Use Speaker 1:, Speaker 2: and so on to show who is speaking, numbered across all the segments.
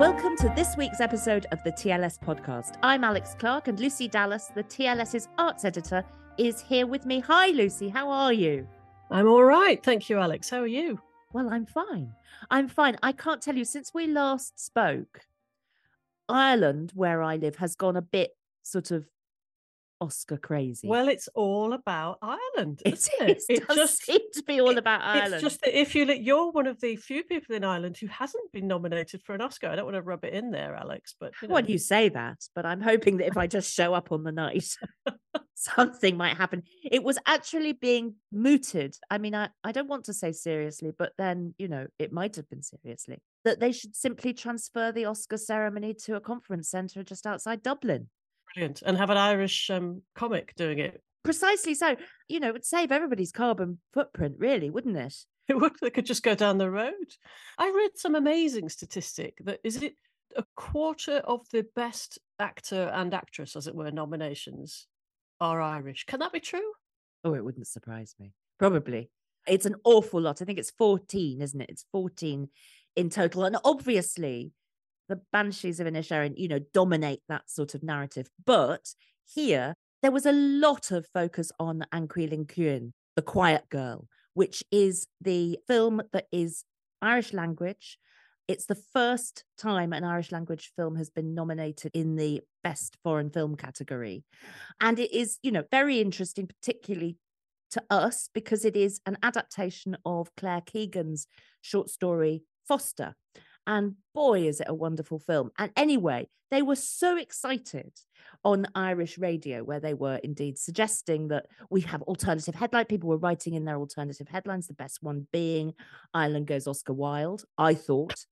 Speaker 1: Welcome to this week's episode of the TLS podcast. I'm Alex Clark, and Lucy Dallas, the TLS's arts editor, is here with me. Hi, Lucy. How are you?
Speaker 2: I'm all right. Thank you, Alex. How are you?
Speaker 1: Well, I'm fine. I can't tell you, since we last spoke, Ireland, where I live, has gone a bit sort of Oscar crazy.
Speaker 2: Well, it's all about Ireland, isn't it?
Speaker 1: It does seem to be all about Ireland.
Speaker 2: It's just that if you're one of the few people in Ireland who hasn't been nominated for an Oscar. I don't want to rub it in there, Alex, but
Speaker 1: Well, you say that, but I'm hoping that if I just show up on the night, something might happen. It was actually being mooted. I mean, I don't want to say seriously, but then, it might have been seriously, that they should simply transfer the Oscar ceremony to a conference centre just outside Dublin.
Speaker 2: Brilliant. And have an Irish comic doing it.
Speaker 1: Precisely so. It would save everybody's carbon footprint, really, wouldn't it?
Speaker 2: It would. They could just go down the road. I read some amazing statistic that is it a quarter of the best actor and actress, as it were, nominations are Irish. Can that be true?
Speaker 1: Oh, it wouldn't surprise me. Probably. It's an awful lot. I think it's 14, isn't it? It's 14 in total. And obviously, the Banshees of Inisherin, dominate that sort of narrative. But here, there was a lot of focus on An Caoilinn Ciúin, The Quiet Girl, which is the film that is Irish language. It's the first time an Irish language film has been nominated in the Best Foreign Film category. And it is, very interesting, particularly to us, because it is an adaptation of Claire Keegan's short story, Foster. And boy, is it a wonderful film. And anyway, they were so excited on Irish radio, where they were indeed suggesting that we have alternative headline. People were writing in their alternative headlines, the best one being Ireland Goes Oscar Wilde, I thought.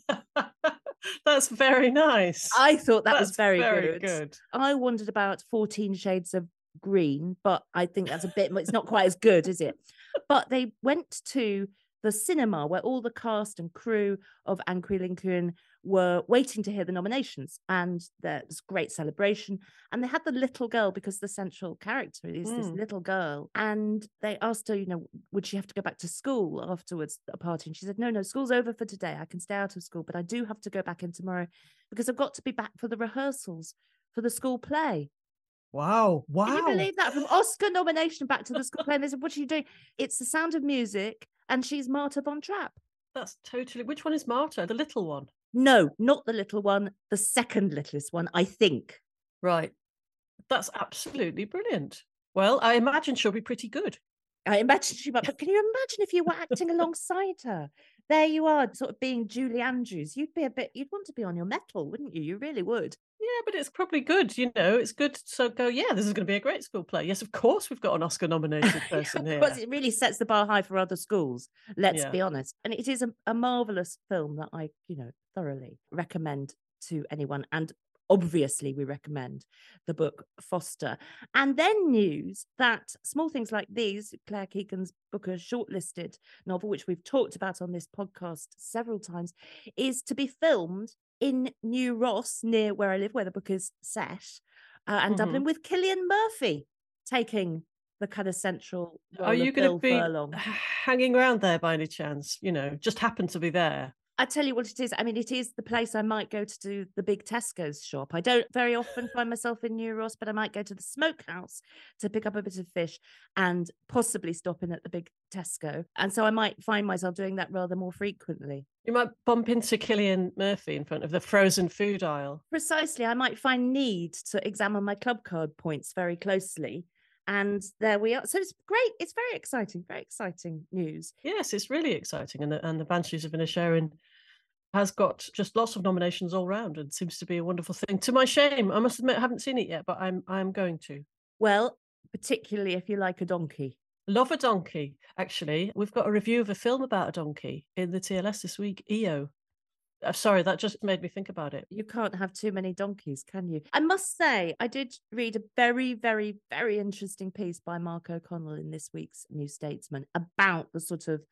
Speaker 2: That's very nice.
Speaker 1: I thought that was very
Speaker 2: good.
Speaker 1: good. I wondered about 14 Shades of Green, but I think that's it's not quite as good, is it? But they went to the cinema where all the cast and crew of An Caoilinn Ciúin were waiting to hear the nominations, and there was great celebration. And they had the little girl, because the central character is this little girl, and they asked her, would she have to go back to school afterwards at a party? And she said, no, school's over for today. I can stay out of school, but I do have to go back in tomorrow because I've got to be back for the rehearsals for the school play.
Speaker 2: Wow.
Speaker 1: Can you believe that? From Oscar nomination back to the school play. And they said, what are you doing? It's The Sound of Music, and she's Marta von Trapp.
Speaker 2: That's totally... Which one is Marta? The little one?
Speaker 1: No, not the little one. The second littlest one, I think.
Speaker 2: Right. That's absolutely brilliant. Well, I imagine she'll be pretty good.
Speaker 1: I imagine she might, but can you imagine if you were acting alongside her? There you are, sort of being Julie Andrews. You'd want to be on your mettle, wouldn't you? You really would.
Speaker 2: Yeah, but it's probably good, it's good. So go, this is going to be a great school play. Yes, of course, we've got an Oscar-nominated person here.
Speaker 1: Because it really sets the bar high for other schools, let's be honest. And it is a marvellous film that I, thoroughly recommend to anyone. And obviously, we recommend the book Foster. And then news that Small Things Like These, Claire Keegan's Booker shortlisted novel, which we've talked about on this podcast several times, is to be filmed in New Ross, near where I live, where the book is set, and Dublin, with Cillian Murphy taking the kind of central role.
Speaker 2: Are you going to be
Speaker 1: Furlong.
Speaker 2: Hanging around there by any chance? Just happen to be there?
Speaker 1: I tell you what it is. I mean, it is the place I might go to do the big Tesco's shop. I don't very often find myself in New Ross, but I might go to the smokehouse to pick up a bit of fish and possibly stop in at the big Tesco. And so I might find myself doing that rather more frequently.
Speaker 2: You might bump into Cillian Murphy in front of the frozen food aisle.
Speaker 1: Precisely. I might find need to examine my club card points very closely. And there we are. So it's great. It's very exciting news.
Speaker 2: Yes, it's really exciting. And the Banshees of Inisherin has got just lots of nominations all round and seems to be a wonderful thing. To my shame, I must admit, I haven't seen it yet, but I'm going to.
Speaker 1: Well, particularly if you like a donkey.
Speaker 2: Love a donkey, actually. We've got a review of a film about a donkey in the TLS this week, EO. Sorry, that just made me think about it.
Speaker 1: You can't have too many donkeys, can you? I must say, I did read a very, very, very interesting piece by Mark O'Connell in this week's New Statesman about the sort of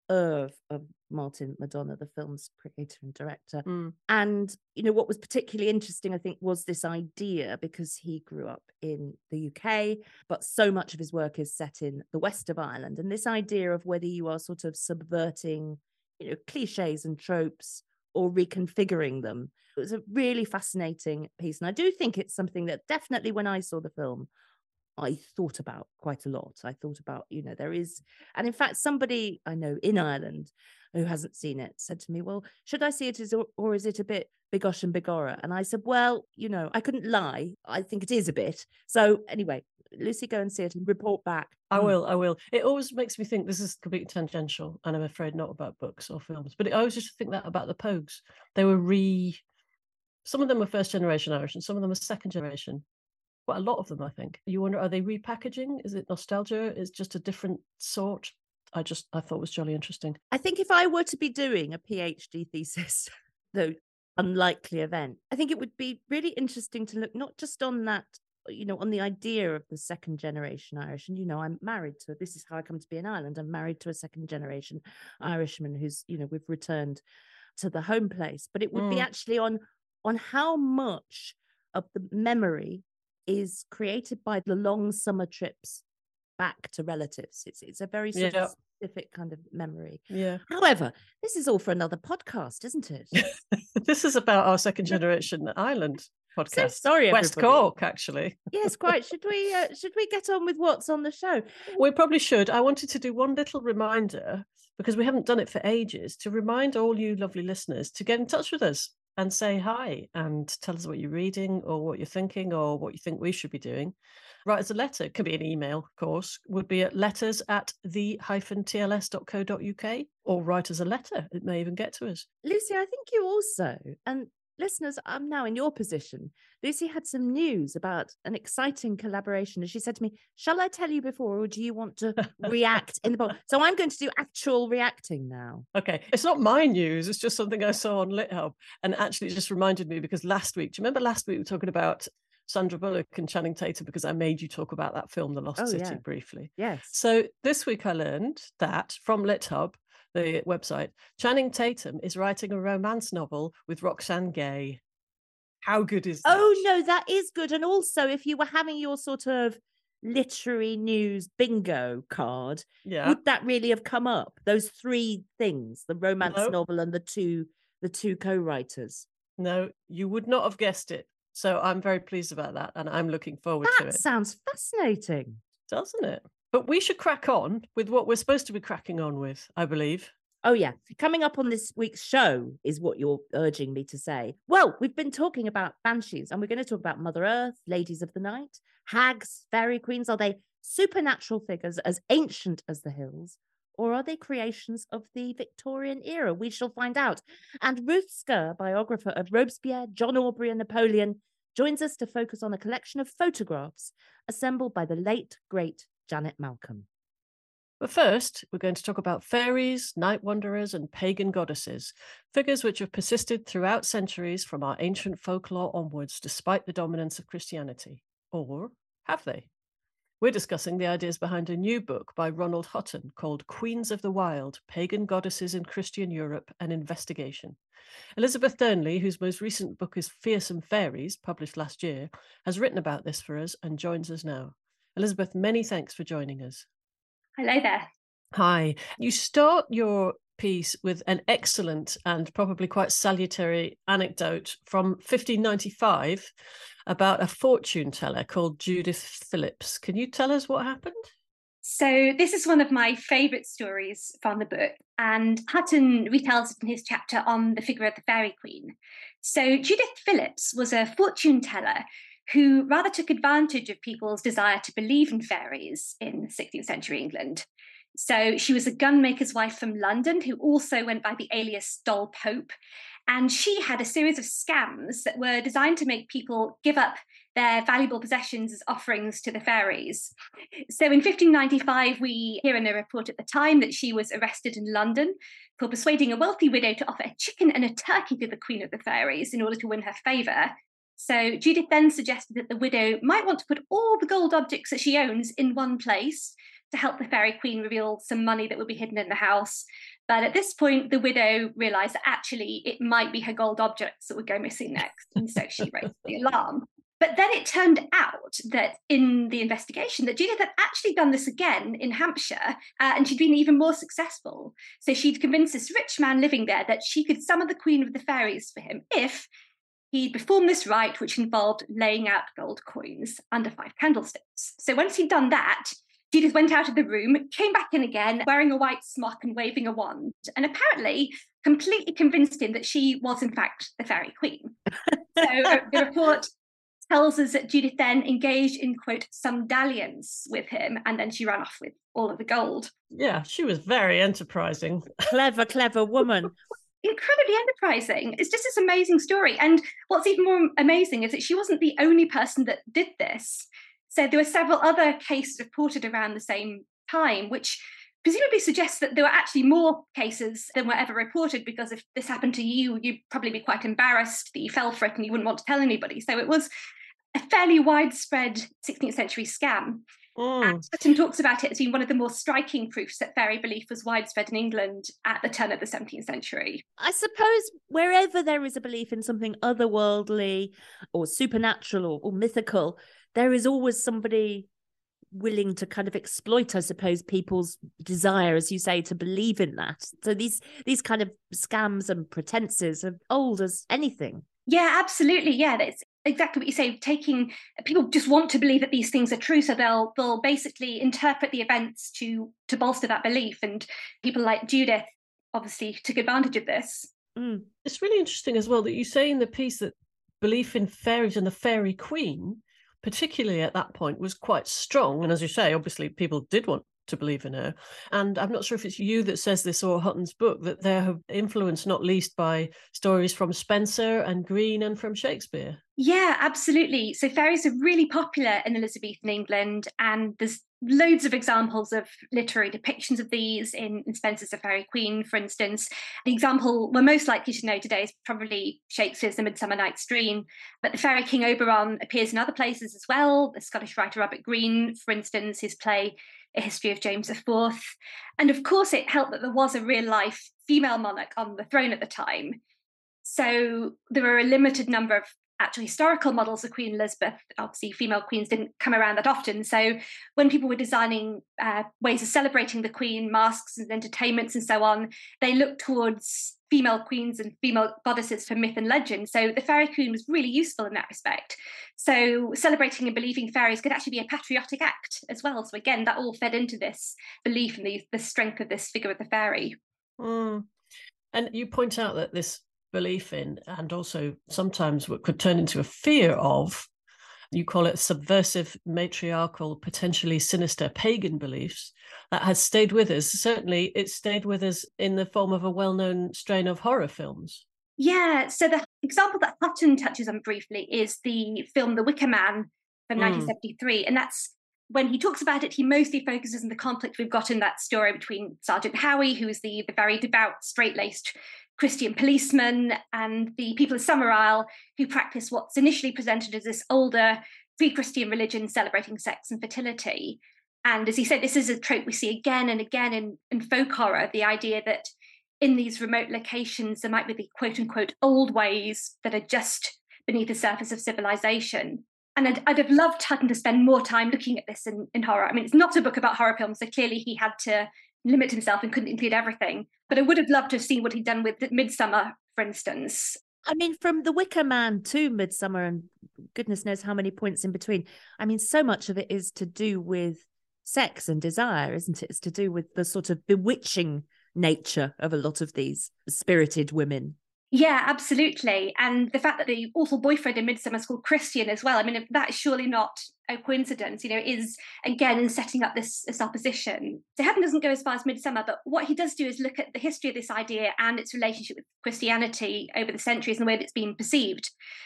Speaker 1: of Martin McDonagh, the film's creator and director. And, what was particularly interesting, I think, was this idea, because he grew up in the UK, but so much of his work is set in the west of Ireland. And this idea of whether you are sort of subverting, cliches and tropes or reconfiguring them. It was a really fascinating piece. And I do think it's something that definitely when I saw the film, I thought about quite a lot. I thought about, there is, and in fact, somebody I know in Ireland who hasn't seen it said to me, well, should I see it or is it a bit bigosh and bigora? And I said, well, I couldn't lie. I think it is a bit. So anyway, Lucy, go and see it and report back.
Speaker 2: I will. It always makes me think, this is completely tangential, and I'm afraid not about books or films, but I always just think that about the Pogues. They were some of them were first generation Irish and some of them were second generation. Quite a lot of them, I think. You wonder, are they repackaging? Is it nostalgia? Is just a different sort? I thought was jolly interesting.
Speaker 1: I think if I were to be doing a PhD thesis, though unlikely event, I think it would be really interesting to look not just on that, on the idea of the second generation Irish. And, I'm married to, this is how I come to be in Ireland. I'm married to a second generation Irishman who's, we've returned to the home place. But it would be actually on how much of the memory is created by the long summer trips back to relatives. It's a very sort of specific kind of memory.
Speaker 2: Yeah.
Speaker 1: However, this is all for another podcast, isn't it?
Speaker 2: This is about our second generation Ireland podcast.
Speaker 1: So sorry, everybody.
Speaker 2: West Cork, actually.
Speaker 1: Yes, quite. Should we get on with what's on the show?
Speaker 2: We probably should. I wanted to do one little reminder, because we haven't done it for ages, to remind all you lovely listeners to get in touch with us and say hi and tell us what you're reading or what you're thinking or what you think we should be doing. Write us a letter. It could be an email, of course. Would be at letters@the-tls.co.uk, or write us a letter. It may even get to us.
Speaker 1: Lucy, I think you also, and listeners, I'm now in your position. Lucy had some news about an exciting collaboration. And she said to me, shall I tell you before, or do you want to react in the book? So I'm going to do actual reacting now.
Speaker 2: Okay. It's not my news. It's just something I saw on LitHub. And actually it just reminded me, because last week, do you remember last week we were talking about Sandra Bullock and Channing Tatum, because I made you talk about that film, The Lost City, briefly.
Speaker 1: Yes.
Speaker 2: So this week I learned that from LitHub, the website, Channing Tatum is writing a romance novel with Roxane Gay. How good is that?
Speaker 1: Oh, no, that is good. And also, if you were having your sort of literary news bingo card, would that really have come up? Those three things, the romance novel and the two co-writers?
Speaker 2: No, you would not have guessed it. So I'm very pleased about that, and I'm looking forward to it.
Speaker 1: That sounds fascinating.
Speaker 2: Doesn't it? But we should crack on with what we're supposed to be cracking on with, I believe.
Speaker 1: Oh, yeah. Coming up on this week's show is what you're urging me to say. Well, we've been talking about banshees, and we're going to talk about Mother Earth, ladies of the night, hags, fairy queens. Are they supernatural figures as ancient as the hills, or are they creations of the Victorian era? We shall find out. And Ruth Skur, biographer of Robespierre, John Aubrey and Napoleon, joins us to focus on a collection of photographs assembled by the late, great Janet Malcolm.
Speaker 2: But first, we're going to talk about fairies, night wanderers, and pagan goddesses, figures which have persisted throughout centuries from our ancient folklore onwards, despite the dominance of Christianity. Or have they? We're discussing the ideas behind a new book by Ronald Hutton called Queens of the Wild, Pagan Goddesses in Christian Europe, an Investigation. Elizabeth Durnley, whose most recent book is Fearsome Fairies, published last year, has written about this for us and joins us now. Elizabeth, many thanks for joining us.
Speaker 3: Hello there.
Speaker 2: Hi. You start your piece with an excellent and probably quite salutary anecdote from 1595 about a fortune teller called Judith Phillips. Can you tell us what happened?
Speaker 3: So this is one of my favourite stories from the book, and Hutton retells it in his chapter on the figure of the fairy queen. So Judith Phillips was a fortune teller who rather took advantage of people's desire to believe in fairies in 16th century England. So she was a gunmaker's wife from London who also went by the alias Doll Pope. And she had a series of scams that were designed to make people give up their valuable possessions as offerings to the fairies. So in 1595, we hear in a report at the time that she was arrested in London for persuading a wealthy widow to offer a chicken and a turkey to the Queen of the Fairies in order to win her favour. So Judith then suggested that the widow might want to put all the gold objects that she owns in one place to help the fairy queen reveal some money that would be hidden in the house. But at this point, the widow realised that actually it might be her gold objects that would go missing next. And so she raised the alarm. But then it turned out that in the investigation that Judith had actually done this again in Hampshire, and she'd been even more successful. So she'd convinced this rich man living there that she could summon the Queen of the Fairies for him if he'd performed this rite, which involved laying out gold coins under 5 candlesticks. So once he'd done that, Judith went out of the room, came back in again, wearing a white smock and waving a wand, and apparently completely convinced him that she was, in fact, the Fairy Queen. So the report tells us that Judith then engaged in, quote, some dalliance with him, and then she ran off with all of the gold.
Speaker 2: Yeah, she was very enterprising.
Speaker 1: Clever woman.
Speaker 3: Incredibly enterprising. It's just this amazing story. And what's even more amazing is that she wasn't the only person that did this. So there were several other cases reported around the same time, which presumably suggests that there were actually more cases than were ever reported, because if this happened to you, you'd probably be quite embarrassed that you fell for it and you wouldn't want to tell anybody. So it was a fairly widespread 16th century scam. And Hutton talks about it as being one of the more striking proofs that fairy belief was widespread in England at the turn of the 17th century.
Speaker 1: I suppose wherever there is a belief in something otherworldly or supernatural or mythical, there is always somebody willing to kind of exploit, I suppose, people's desire, as you say, to believe in that. So these kind of scams and pretenses are old as anything.
Speaker 3: Yeah, absolutely. Yeah, that's exactly what you say. People just want to believe that these things are true, so they'll basically interpret the events to bolster that belief. And people like Judith obviously took advantage of this.
Speaker 2: It's really interesting as well that you say in the piece that belief in fairies and the Fairy Queen, particularly at that point, was quite strong. And as you say, obviously people did want to believe in her. And I'm not sure if it's you that says this or Hutton's book, that they have influenced not least by stories from Spenser and Green and from Shakespeare.
Speaker 3: Yeah, absolutely. So fairies are really popular in Elizabethan England, and there's loads of examples of literary depictions of these in Spenser's The Fairy Queen, for instance. The example we're most likely to know today is probably Shakespeare's The Midsummer Night's Dream, but the Fairy King Oberon appears in other places as well. The Scottish writer Robert Greene, for instance, his play A History of James IV. And of course, it helped that there was a real-life female monarch on the throne at the time. So there were a limited number of actual historical models of Queen Elizabeth. Obviously, female queens didn't come around that often. So when people were designing ways of celebrating the Queen, masks and entertainments and so on, they looked towards female queens and female goddesses from myth and legend. So the Fairy Queen was really useful in that respect. So celebrating and believing fairies could actually be a patriotic act as well. So again, that all fed into this belief in the strength of this figure of the fairy.
Speaker 2: And you point out that this belief in, and also sometimes what could turn into a fear of, you call it subversive, matriarchal, potentially sinister pagan beliefs, that has stayed with us. Certainly it stayed with us in the form of a well-known strain of horror films.
Speaker 3: Yeah, so the example that Hutton touches on briefly is the film The Wicker Man from 1973. And that's, when he talks about it, he mostly focuses on the conflict we've got in that story between Sergeant Howie, who is the very devout, straight-laced Christian policeman, and the people of Summerisle, who practice what's initially presented as this older pre-Christian religion celebrating sex and fertility. And as he said, this is a trope we see again and again in folk horror, the idea that in these remote locations, there might be the quote-unquote old ways that are just beneath the surface of civilization. And I'd have loved Hutton to spend more time looking at this in horror. I mean, it's not a book about horror films, so clearly he had to limit himself and couldn't include everything. But I would have loved to have seen what he'd done with Midsummer, for instance.
Speaker 1: I mean, from The Wicker Man to Midsummer, and goodness knows how many points in between. I mean, so much of it is to do with sex and desire, isn't it? It's to do with the sort of bewitching nature of a lot of these spirited women.
Speaker 3: Yeah, absolutely. And the fact that the awful boyfriend in Midsummer is called Christian as well. I mean, that is surely not a coincidence, is again in setting up this opposition. So Hutton doesn't go as far as Midsummer, but what he does do is look at the history of this idea and its relationship with Christianity over the centuries and the way that it's been perceived.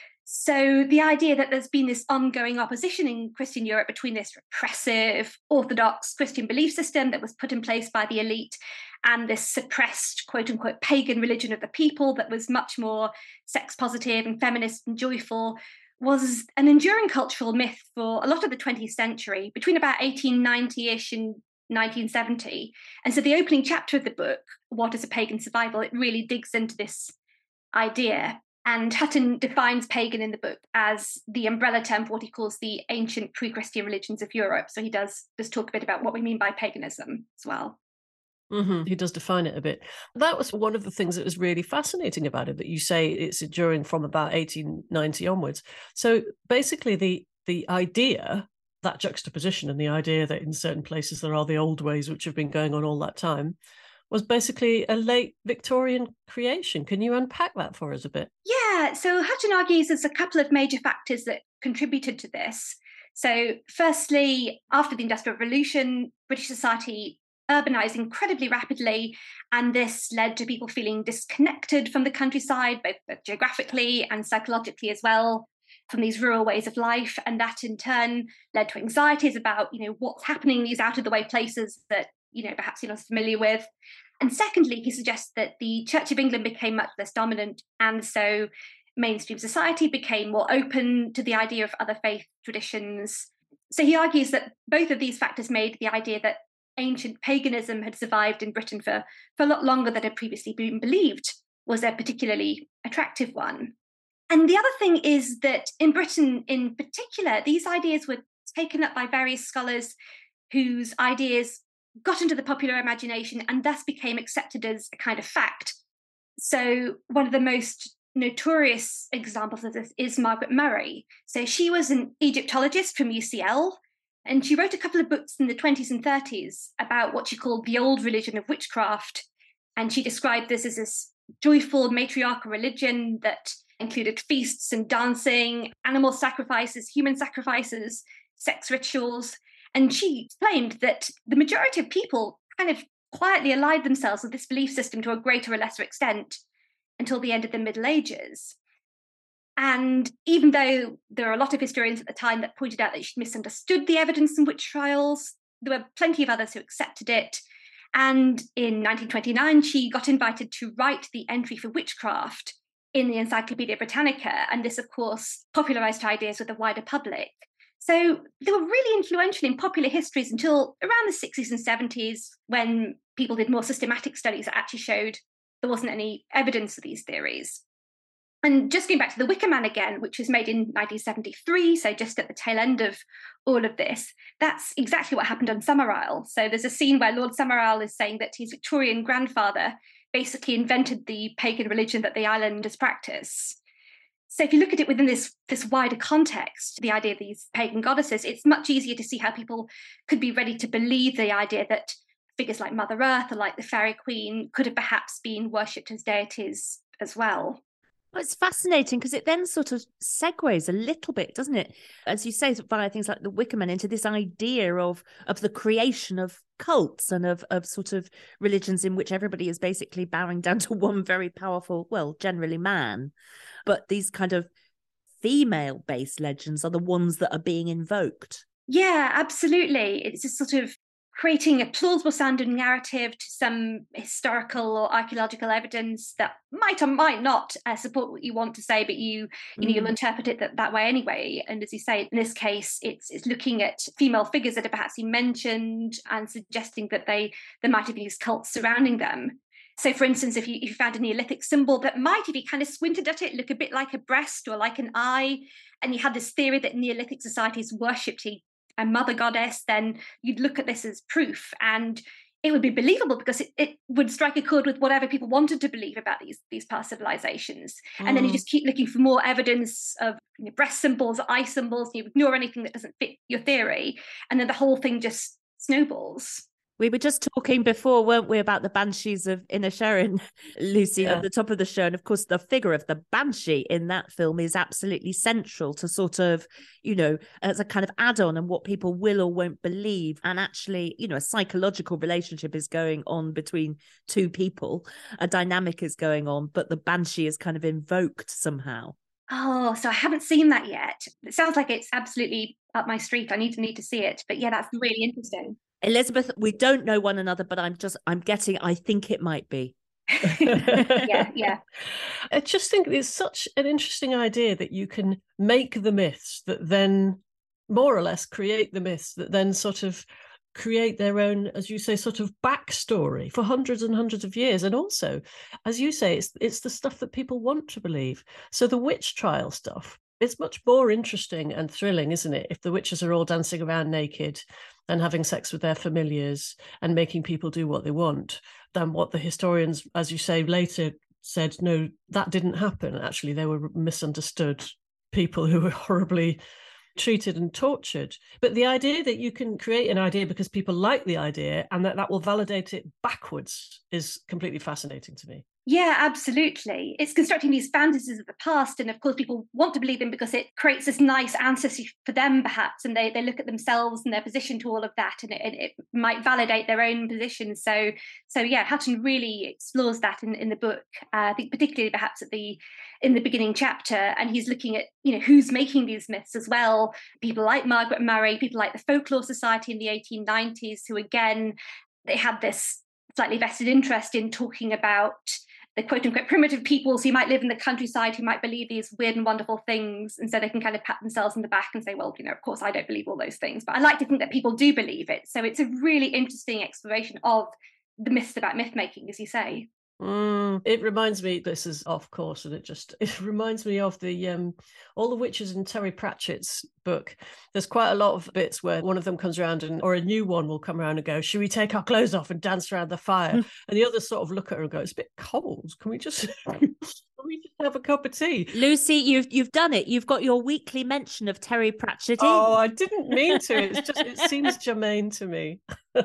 Speaker 3: So the idea that there's been this ongoing opposition in Christian Europe between this repressive, orthodox Christian belief system that was put in place by the elite and this suppressed, quote unquote, pagan religion of the people that was much more sex positive and feminist and joyful, was an enduring cultural myth for a lot of the 20th century, between about 1890-ish and 1970. And so the opening chapter of the book, What is a Pagan Survival, it really digs into this idea. And Hutton defines pagan in the book as the umbrella term for what he calls the ancient pre-Christian religions of Europe. So he does talk a bit about what we mean by paganism as well.
Speaker 2: Mm-hmm. He does define it a bit. That was one of the things that was really fascinating about it, that you say it's enduring from about 1890 onwards. So basically the idea, that juxtaposition and the idea that in certain places there are the old ways which have been going on all that time, was basically a late Victorian creation. Can you unpack that for us a bit?
Speaker 3: Yeah, so Hutton argues there's a couple of major factors that contributed to this. So firstly, after the Industrial Revolution, British society urbanized incredibly rapidly, and this led to people feeling disconnected from the countryside, both geographically and psychologically as well, from these rural ways of life. And that in turn led to anxieties about, what's happening in these out of the way places that, perhaps you're not familiar with. And secondly, he suggests that the Church of England became much less dominant, and so mainstream society became more open to the idea of other faith traditions. So he argues that both of these factors made the idea that ancient paganism had survived in Britain for a lot longer than had previously been believed was a particularly attractive one. And the other thing is that in Britain in particular, these ideas were taken up by various scholars whose ideas got into the popular imagination and thus became accepted as a kind of fact. So one of the most notorious examples of this is Margaret Murray. So she was an Egyptologist from UCL, and she wrote a couple of books in the 20s and 30s about what she called the old religion of witchcraft. And she described this as this joyful matriarchal religion that included feasts and dancing, animal sacrifices, human sacrifices, sex rituals. And she claimed that the majority of people kind of quietly allied themselves with this belief system to a greater or lesser extent until the end of the Middle Ages. And even though there are a lot of historians at the time that pointed out that she misunderstood the evidence in witch trials, there were plenty of others who accepted it. And in 1929, she got invited to write the entry for witchcraft in the Encyclopedia Britannica. And this, of course, popularized her ideas with the wider public. So they were really influential in popular histories until around the 60s and 70s, when people did more systematic studies that actually showed there wasn't any evidence for these theories. And just going back to The Wicker Man again, which was made in 1973, so just at the tail end of all of this, that's exactly what happened on Summerisle. So there's a scene where Lord Summerisle is saying that his Victorian grandfather basically invented the pagan religion that the islanders practice. So if you look at it within this wider context, the idea of these pagan goddesses, it's much easier to see how people could be ready to believe the idea that figures like Mother Earth or like the Fairy Queen could have perhaps been worshipped as deities as well.
Speaker 1: Well, it's fascinating because it then sort of segues a little bit, doesn't it? As you say, via things like the Wicker Man, into this idea of the creation of cults and of sort of religions in which everybody is basically bowing down to one very powerful, well, generally man. But these kind of female-based legends are the ones that are being invoked.
Speaker 3: Yeah, absolutely. It's just sort of creating a plausible sounding narrative to some historical or archaeological evidence that might or might not support what you want to say, but you'll interpret it that way anyway. And as you say, in this case, it's looking at female figures that are perhaps been mentioned and suggesting that there might have been these cults surrounding them. So, for instance, if you found a Neolithic symbol that might, if you kind of squinted at it, look a bit like a breast or like an eye, and you had this theory that Neolithic societies worshipped a mother goddess, then you'd look at this as proof, and it would be believable because it would strike a chord with whatever people wanted to believe about these past civilizations. And then you just keep looking for more evidence of breast symbols, eye symbols, you ignore anything that doesn't fit your theory, and then the whole thing just snowballs.
Speaker 1: We were just talking before, weren't we, about the Banshees of Inisherin, Lucy, at the top of the show. And of course, the figure of the Banshee in that film is absolutely central to sort of, as a kind of add-on and what people will or won't believe. And actually, a psychological relationship is going on between two people. A dynamic is going on, but the Banshee is kind of invoked somehow.
Speaker 3: Oh, so I haven't seen that yet. It sounds like it's absolutely up my street. I need to see it. But yeah, that's really interesting.
Speaker 1: Elizabeth, we don't know one another, but I think it might be.
Speaker 3: Yeah.
Speaker 2: I just think it's such an interesting idea that you can make the myths that then more or less create the myths that then sort of create their own, as you say, sort of backstory for hundreds and hundreds of years. And also, as you say, it's the stuff that people want to believe. So the witch trial stuff, it's much more interesting and thrilling, isn't it? If the witches are all dancing around naked and having sex with their familiars and making people do what they want, than what the historians, as you say, later said, no, that didn't happen. Actually, they were misunderstood people who were horribly treated and tortured. But the idea that you can create an idea because people like the idea and that will validate it backwards is completely fascinating to me.
Speaker 3: Yeah, absolutely. It's constructing these fantasies of the past. And of course, people want to believe them because it creates this nice ancestry for them, perhaps. And they look at themselves and their position to all of that, and it might validate their own position. So yeah, Hutton really explores that in the book. I think particularly perhaps in the beginning chapter. And he's looking at, who's making these myths as well. People like Margaret Murray, people like the Folklore Society in the 1890s, who again, they had this slightly vested interest in talking about the quote-unquote primitive peoples who might live in the countryside, who might believe these weird and wonderful things, and so they can kind of pat themselves in the back and say, well, of course I don't believe all those things, but I like to think that people do believe it. So it's a really interesting exploration of the myths about myth-making, as you say.
Speaker 2: It reminds me, this is off course, and it reminds me of the all the witches in Terry Pratchett's book. There's quite a lot of bits where one of them comes around or a new one will come around and go, should we take our clothes off and dance around the fire? And the others sort of look at her and go, it's a bit cold, can we just have a cup of tea?
Speaker 1: Lucy, you've done it. You've got your weekly mention of Terry Pratchett.
Speaker 2: Oh, I didn't mean to. It seems germane to me.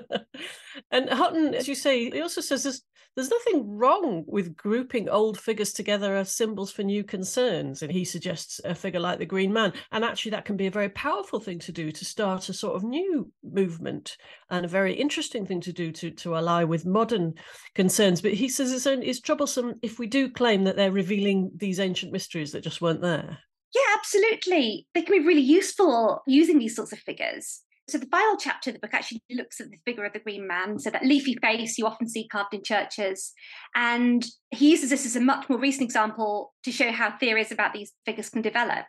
Speaker 2: And Hutton, as you say, he also says there's nothing wrong with grouping old figures together as symbols for new concerns. And he suggests a figure like the Green Man. And actually, that can be a very powerful thing to do to start a sort of new movement, and a very interesting thing to do to ally with modern concerns. But he says it's troublesome if we do claim that they're revealing these ancient mysteries that just weren't there.
Speaker 3: Yeah, absolutely. They can be really useful using these sorts of figures. So the final chapter of the book actually looks at the figure of the Green Man, so that leafy face you often see carved in churches. And he uses this as a much more recent example to show how theories about these figures can develop.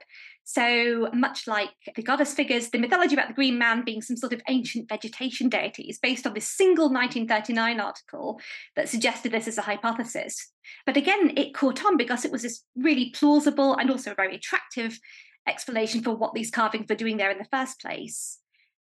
Speaker 3: So much like the goddess figures, the mythology about the Green Man being some sort of ancient vegetation deity is based on this single 1939 article that suggested this as a hypothesis. But again, it caught on because it was this really plausible and also very attractive explanation for what these carvings were doing there in the first place.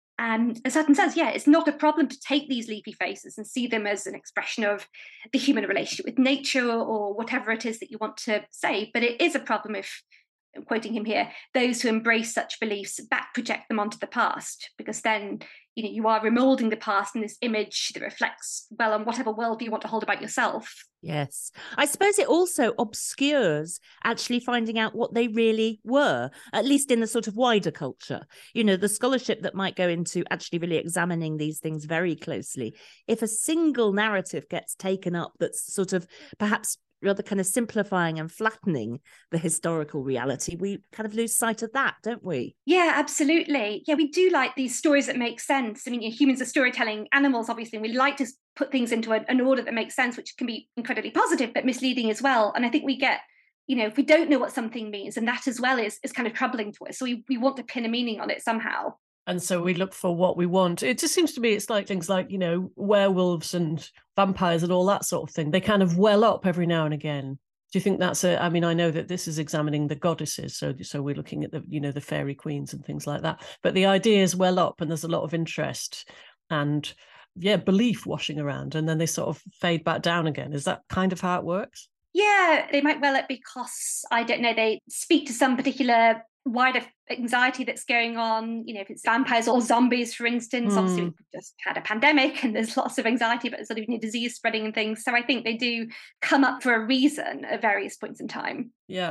Speaker 3: And as Hutton says, yeah, it's not a problem to take these leafy faces and see them as an expression of the human relationship with nature or whatever it is that you want to say. But it is a problem if, I'm quoting him here, those who embrace such beliefs back project them onto the past, because then, you are remolding the past in this image that reflects well on whatever world you want to hold about yourself.
Speaker 1: Yes. I suppose it also obscures actually finding out what they really were, at least in the sort of wider culture. The scholarship that might go into actually really examining these things very closely. If a single narrative gets taken up that's sort of perhaps rather kind of simplifying and flattening the historical reality, we kind of lose sight of that, don't we?
Speaker 3: Yeah, absolutely. Yeah, we do like these stories that make sense. I mean, humans are storytelling animals, obviously, and we like to put things into an order that makes sense, which can be incredibly positive, but misleading as well. And I think we get, if we don't know what something means, and that as well is kind of troubling to us. So we want to pin a meaning on it somehow.
Speaker 2: And so we look for what we want. It just seems to me it's like things like, werewolves and vampires and all that sort of thing. They kind of well up every now and again. Do you think that's I know that this is examining the goddesses. So we're looking at the fairy queens and things like that. But the ideas well up and there's a lot of interest and, belief washing around. And then they sort of fade back down again. Is that kind of how it works?
Speaker 3: Yeah, they might well up because, I don't know, they speak to some particular wider anxiety that's going on, if it's vampires or zombies, for instance. Obviously we've just had a pandemic and there's lots of anxiety about sort of disease spreading and things. So I think they do come up for a reason at various points in time.
Speaker 2: Yeah.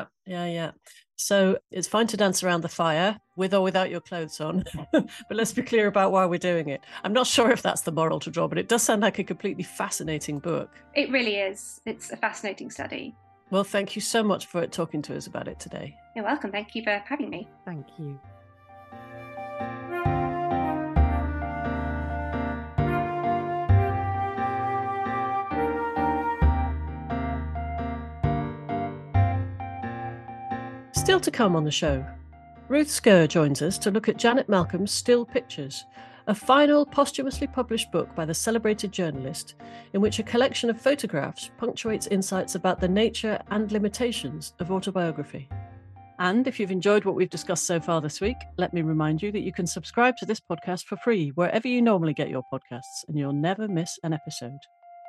Speaker 2: So it's fine to dance around the fire with or without your clothes on, but let's be clear about why we're doing it. I'm not sure if that's the moral to draw, but it does sound like a completely fascinating book.
Speaker 3: It really is. It's a fascinating study.
Speaker 2: Well, thank you so much for talking to us about it today.
Speaker 3: You're welcome. Thank you for having me.
Speaker 1: Thank you. Still to come on the show, Ruth Skerr joins us to look at Janet Malcolm's still pictures,
Speaker 2: a final posthumously published book by the celebrated journalist in which a collection of photographs punctuates insights about the nature and limitations of autobiography. And if you've enjoyed what we've discussed so far this week, let me remind you that you can subscribe to this podcast for free wherever you normally get your podcasts, and you'll never miss an episode.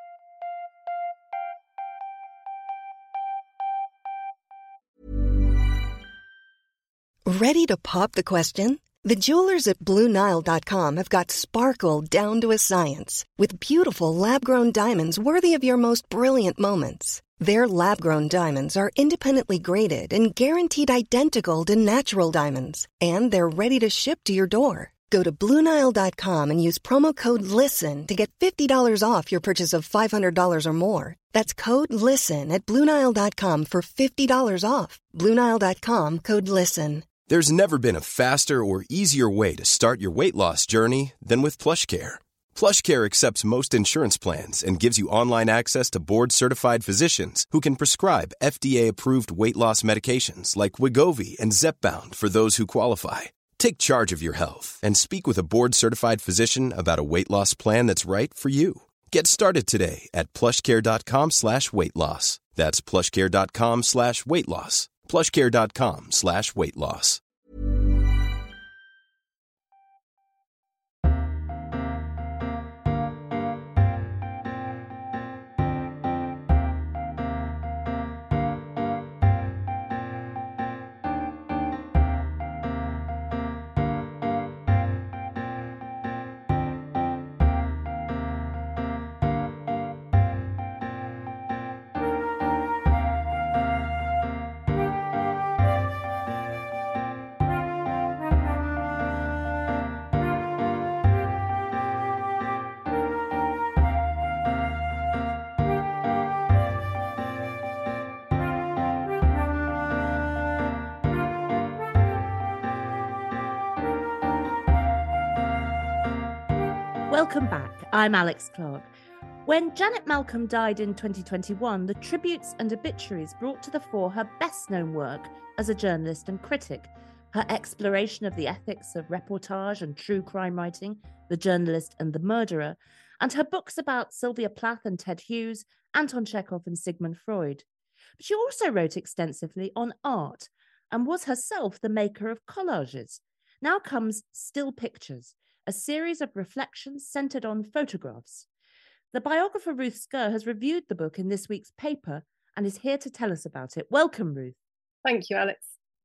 Speaker 4: Ready to pop the question? The jewelers at BlueNile.com have got sparkle down to a science with beautiful lab-grown diamonds worthy of your most brilliant moments. Their lab-grown diamonds are independently graded and guaranteed identical to natural diamonds, and they're ready to ship to your door. Go to BlueNile.com and use promo code LISTEN to get $50 off your purchase of $500 or more. That's code LISTEN at BlueNile.com for $50 off. BlueNile.com, code LISTEN.
Speaker 5: There's never been a faster or easier way to start your weight loss journey than with PlushCare. PlushCare accepts most insurance plans and gives you online access to board-certified physicians who can prescribe FDA-approved weight loss medications like Wegovy and Zepbound for those who qualify. Take charge of your health and speak with a board-certified physician about a weight loss plan that's right for you. Get started today at plushcare.com/weight loss. That's plushcare.com/weight loss. plushcare.com/weight loss.
Speaker 1: Welcome back. I'm Alex Clark. When Janet Malcolm died in 2021, the tributes and obituaries brought to the fore her best-known work as a journalist and critic, her exploration of the ethics of reportage and true crime writing, The Journalist and the Murderer, and her books about Sylvia Plath and Ted Hughes, Anton Chekhov and Sigmund Freud. But she also wrote extensively on art and was herself the maker of collages. Now comes Still Pictures, a series of reflections centered on photographs. The biographer Ruth Skur has reviewed the book in this week's paper and is here to tell us about it. Welcome, Ruth.
Speaker 6: Thank you, Alex.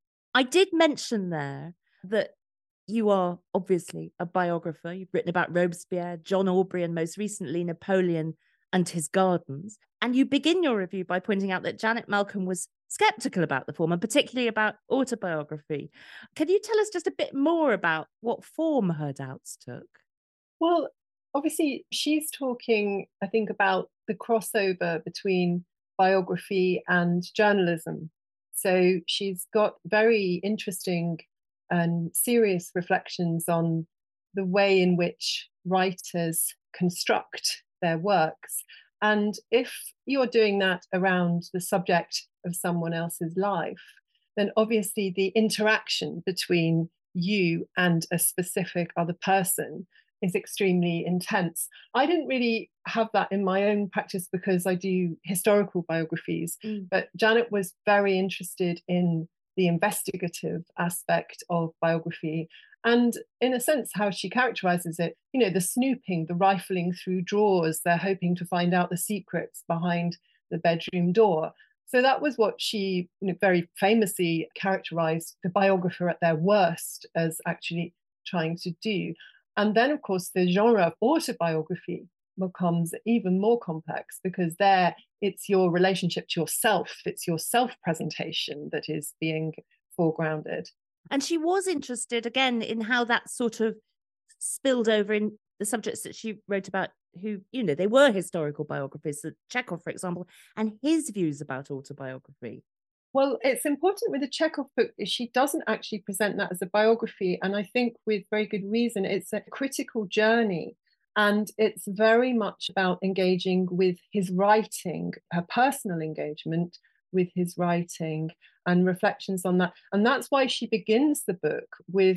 Speaker 1: I did mention there that you are obviously a biographer. You've written about Robespierre, John Aubrey, and most recently Napoleon and his gardens. And you begin your review by pointing out that Janet Malcolm was skeptical about the form and particularly about autobiography. Can you tell us just a bit more about what form her doubts took?
Speaker 6: Well, obviously, she's talking, I think, about the crossover between biography and journalism. So she's got very interesting and serious reflections on the way in which writers construct their works. And if you're doing that around the subject of someone else's life, then obviously the interaction between you and a specific other person is extremely intense. I didn't really have that in my own practice because I do historical biographies, but Janet was very interested in the investigative aspect of biography. And in a sense, how she characterizes it, you know, the snooping, the rifling through drawers, they're hoping to find out the secrets behind the bedroom door. So that was what she very famously characterized the biographer at their worst as actually trying to do. And then, of course, the genre of autobiography becomes even more complex because there it's your relationship to yourself, it's your self-presentation that is being foregrounded.
Speaker 1: And she was interested, again, in how that sort of spilled over in the subjects that she wrote about who, you know, they were historical biographies, so Chekhov, for example, and his views about autobiography.
Speaker 6: Well, it's important with the Chekhov book, she doesn't actually present that as a biography. And I think with very good reason, it's a critical journey. And it's very much about engaging with his writing, her personal engagement with his writing and reflections on that. And that's why she begins the book with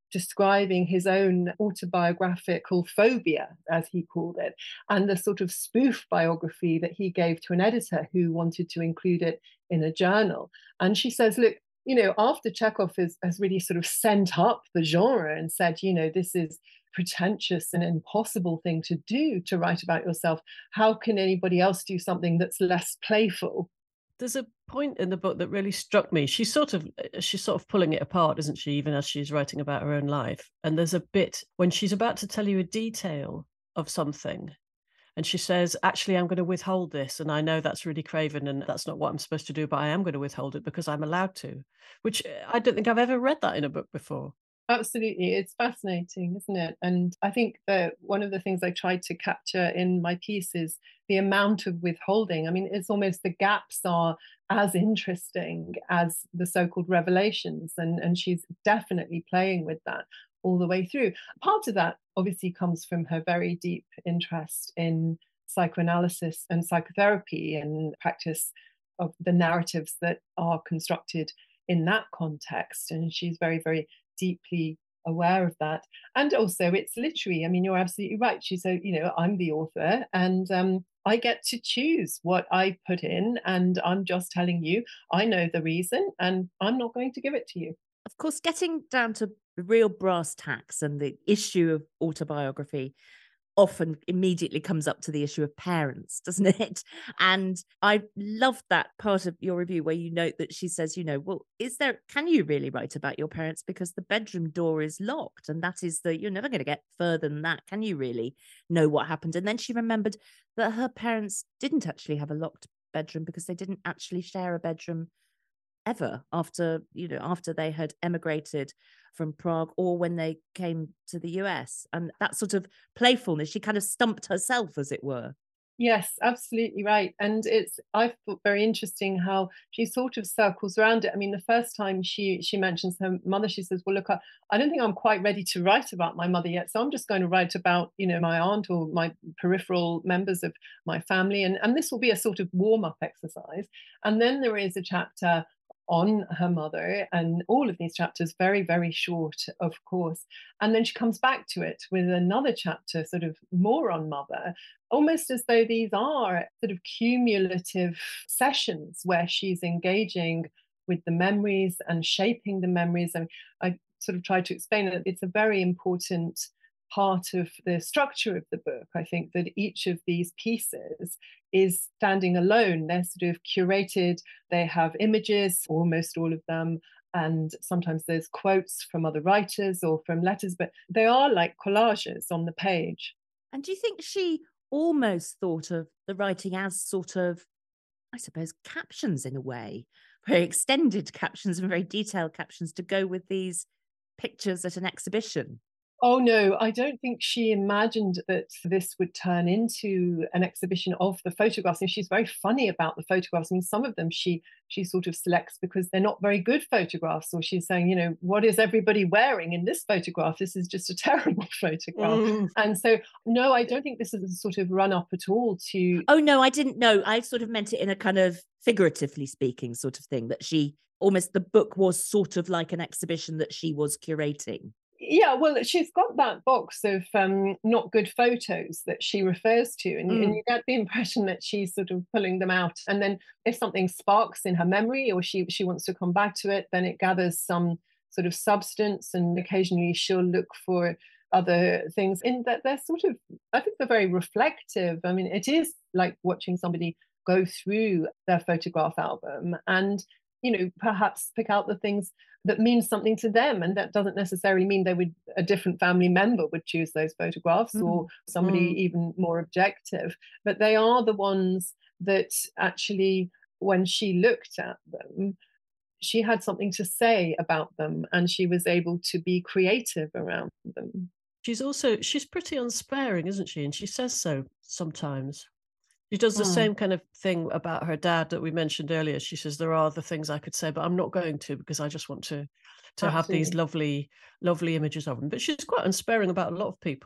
Speaker 6: describing his own autobiographical phobia, as he called it, and the sort of spoof biography that he gave to an editor who wanted to include it in a journal. And she says, look, after Chekhov has really sort of sent up the genre and said, this is pretentious and impossible thing to do, to write about yourself, how can anybody else do something that's less playful?
Speaker 2: There's a point in the book that really struck me. She's sort of pulling it apart, isn't she, even as she's writing about her own life. And there's a bit when she's about to tell you a detail of something, and she says, actually, I'm going to withhold this. And I know that's really craven and that's not what I'm supposed to do, but I am going to withhold it because I'm allowed to, which I don't think I've ever read that in a book before.
Speaker 6: Absolutely. It's fascinating, isn't it? And I think that one of the things I tried to capture in my piece is the amount of withholding. I mean, it's almost the gaps are as interesting as the so-called revelations. And she's definitely playing with that all the way through. Part of that obviously comes from her very deep interest in psychoanalysis and psychotherapy and practice of the narratives that are constructed in that context. And she's very, very deeply aware of that. And also it's literary. I mean, you're absolutely right. She said, I'm the author and I get to choose what I put in, and I'm just telling you, I know the reason and I'm not going to give it to you.
Speaker 1: Of course, getting down to real brass tacks and the issue of autobiography often immediately comes up to the issue of parents, doesn't it? And I love that part of your review where you note that she says, well, can you really write about your parents? Because the bedroom door is locked, and that is you're never going to get further than that. Can you really know what happened? And then she remembered that her parents didn't actually have a locked bedroom because they didn't actually share a bedroom ever after they had emigrated from Prague or when they came to the US. And that sort of playfulness, she kind of stumped herself, as it were.
Speaker 6: Yes, absolutely right. And I thought very interesting how she sort of circles around it. I mean, the first time she mentions her mother, she says, well, look, I don't think I'm quite ready to write about my mother yet. So I'm just going to write about, my aunt or my peripheral members of my family. And this will be a sort of warm-up exercise. And then there is a chapter on her mother, and all of these chapters very, very short, of course. And then she comes back to it with another chapter sort of more on mother, almost as though these are sort of cumulative sessions where she's engaging with the memories and shaping the memories. And I sort of tried to explain that it's a very important part of the structure of the book. I think that each of these pieces is standing alone. They're sort of curated. They have images, almost all of them, and sometimes there's quotes from other writers or from letters, but they are like collages on the page.
Speaker 1: And do you think she almost thought of the writing as sort of, I suppose, captions in a way, very extended captions and very detailed captions to go with these pictures at an exhibition?
Speaker 6: Oh, no, I don't think she imagined that this would turn into an exhibition of the photographs. And she's very funny about the photographs. I mean, some of them she sort of selects because they're not very good photographs, or she's saying, what is everybody wearing in this photograph? This is just a terrible photograph. And so, no, I don't think this is a sort of run up at all to...
Speaker 1: Oh, no, I didn't know. I sort of meant it in a kind of figuratively speaking sort of thing, that she almost, the book was sort of like an exhibition that she was curating.
Speaker 6: Yeah, well, she's got that box of not good photos that she refers to, and you get the impression that she's sort of pulling them out. And then if something sparks in her memory or she wants to come back to it, then it gathers some sort of substance, and occasionally she'll look for other things. In that they're sort of, I think they're very reflective. I mean, it is like watching somebody go through their photograph album and, perhaps pick out the things that mean something to them. And that doesn't necessarily mean a different family member would choose those photographs or somebody even more objective. But they are the ones that actually, when she looked at them, she had something to say about them and she was able to be creative around them.
Speaker 2: She's pretty unsparing, isn't she? And she says so sometimes. She does the same kind of thing about her dad that we mentioned earlier. She says, there are the things I could say, but I'm not going to, because I just want to have these lovely, lovely images of him. But she's quite unsparing about a lot of people.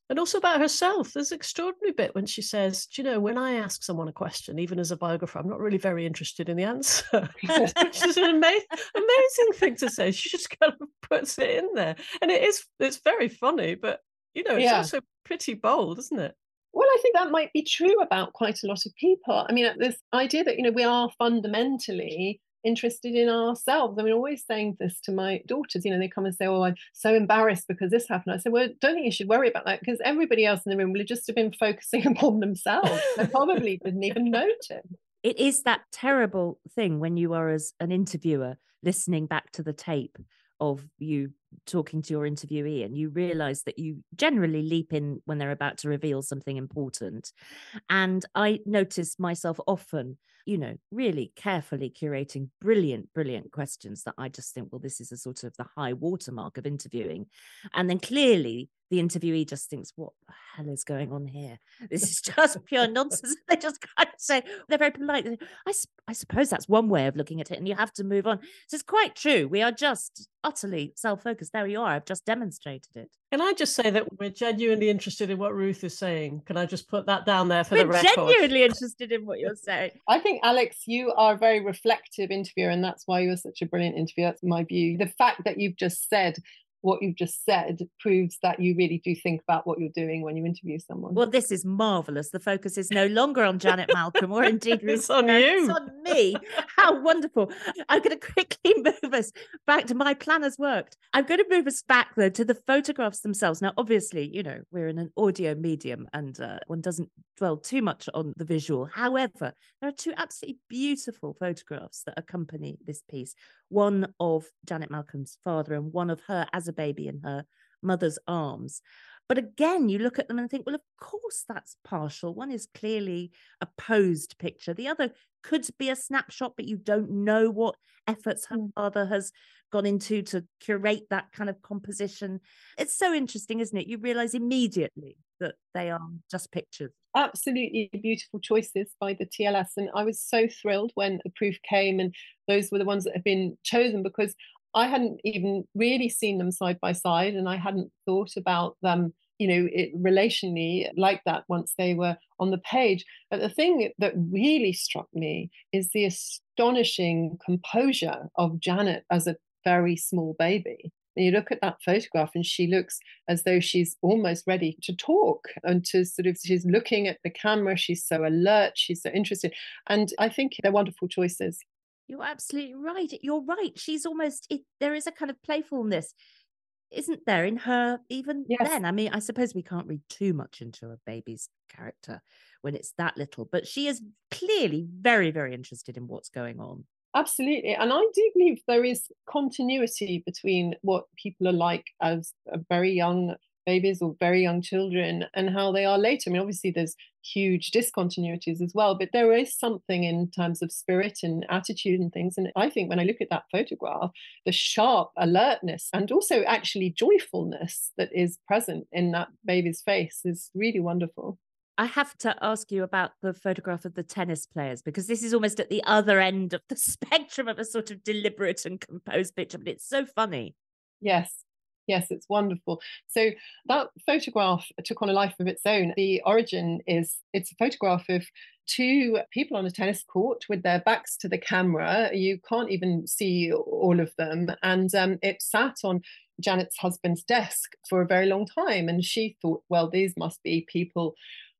Speaker 2: And also about herself. There's an extraordinary bit when she says, do you know, when I ask someone a question, even as a biographer, I'm not really very interested in the answer. Which is an amazing thing to say. She just kind of puts it in there. And it's very funny, but, you know, it's also pretty bold, isn't it?
Speaker 6: Well, I think that might be true about quite a lot of people. I mean, this idea that, you know, we are fundamentally interested in ourselves. I mean, always saying this to my daughters, you know, they come and say, oh, I'm so embarrassed because this happened. I said, well, don't think you should worry about that, because everybody else in the room will just have been focusing upon themselves. They probably didn't even notice.
Speaker 1: It is that terrible thing when you are, as an interviewer, listening back to the tape of you talking to your interviewee, and you realize that you generally leap in when they're about to reveal something important. And I notice myself often, you know, really carefully curating brilliant questions that I just think, well, this is a sort of the high watermark of interviewing. And then clearly the interviewee just thinks, what the hell is going on here? This is just pure nonsense. They just kind of say, they're very polite. I suppose that's one way of looking at it, and you have to move on. So it's quite true. We are just utterly self-focused. There you are. I've just demonstrated it.
Speaker 2: Can I just say that we're genuinely interested in what Ruth is saying? Can I just put that down there for the record?
Speaker 1: We're genuinely interested in what you're saying.
Speaker 6: I think, Alex, you are a very reflective interviewer, and that's why you're such a brilliant interviewer. That's my view. The fact that you've just said what you've just said proves that you really do think about what you're doing when you interview someone.
Speaker 1: Well, this is marvellous. The focus is no longer on Janet Malcolm, or indeed
Speaker 2: it's on you.
Speaker 1: It's on me. How wonderful. I'm going to quickly move us back to my plan has worked. I'm going to move us back, though, to the photographs themselves. Now, obviously, you know, we're in an audio medium, and one doesn't dwell too much on the visual. However, there are two absolutely beautiful photographs that accompany this piece. One of Janet Malcolm's father and one of her as a baby in her mother's arms. But again, you look at them and think, well, of course that's partial. One is clearly a posed picture. The other could be a snapshot, but you don't know what efforts her father has gone into to curate that kind of composition. It's so interesting, isn't it? You realise immediately that they are just pictures.
Speaker 6: Absolutely beautiful choices by the TLS. And I was so thrilled when the proof came and those were the ones that had been chosen, because I hadn't even really seen them side by side, and I hadn't thought about them, you know, relationally like that once they were on the page. But the thing that really struck me is the astonishing composure of Janet as a very small baby. And you look at that photograph and she looks as though she's almost ready to talk and to sort of, she's looking at the camera. She's so alert. She's so interested. And I think they're wonderful choices.
Speaker 1: You're absolutely right. You're right. She's almost, there is a kind of playfulness, isn't there, in her even then? I mean, I suppose we can't read too much into a baby's character when it's that little, but she is clearly very, very interested in what's going on.
Speaker 6: Absolutely. And I do believe there is continuity between what people are like as very young babies or very young children and how they are later. I mean, obviously there's huge discontinuities as well, but there is something in terms of spirit and attitude and things. And I think when I look at that photograph, the sharp alertness and also actually joyfulness that is present in that baby's face is really wonderful.
Speaker 1: I have to ask you about the photograph of the tennis players, because this is almost at the other end of the spectrum of a sort of deliberate and composed picture, but it's so funny.
Speaker 6: Yes, it's wonderful. So that photograph took on a life of its own. The origin is, it's a photograph of two people on a tennis court with their backs to the camera. You can't even see all of them. And it sat on Janet's husband's desk for a very long time. And she thought, well, these must be people